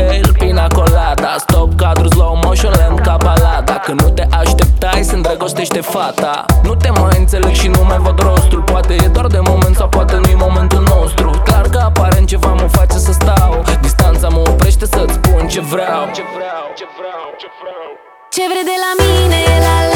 cocktail, pina colada. Stop cadru, slow motion, lent ca balada. Când nu te așteptai, se îndrăgostește fata. Nu te mai înțeleg și nu mai văd rostul. Poate e doar de moment sau poate nu-i momentul nostru. Clar că aparent ceva mă face să stau. Distanța mă oprește să-ți spun ce vreau. Ce vrei de la mine, la la